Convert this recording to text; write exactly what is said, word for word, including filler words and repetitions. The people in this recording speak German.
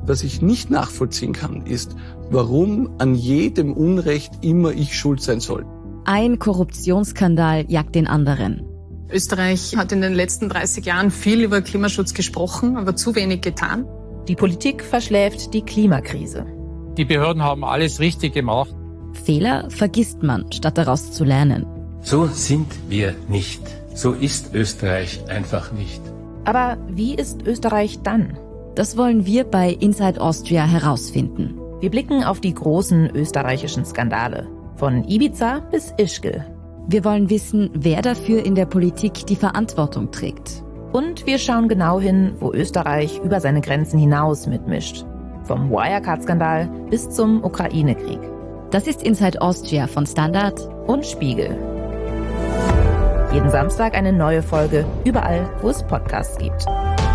Was ich nicht nachvollziehen kann, ist, warum an jedem Unrecht immer ich schuld sein soll. Ein Korruptionsskandal jagt den anderen. Österreich hat in den letzten dreißig Jahren viel über Klimaschutz gesprochen, aber zu wenig getan. Die Politik verschläft die Klimakrise. Die Behörden haben alles richtig gemacht. Fehler vergisst man, statt daraus zu lernen. So sind wir nicht. So ist Österreich einfach nicht. Aber wie ist Österreich dann? Das wollen wir bei Inside Austria herausfinden. Wir blicken auf die großen österreichischen Skandale. Von Ibiza bis Ischgl. Wir wollen wissen, wer dafür in der Politik die Verantwortung trägt. Und wir schauen genau hin, wo Österreich über seine Grenzen hinaus mitmischt. Vom Wirecard-Skandal bis zum Ukraine-Krieg. Das ist Inside Austria von Standard und Spiegel. Jeden Samstag eine neue Folge, überall, wo es Podcasts gibt.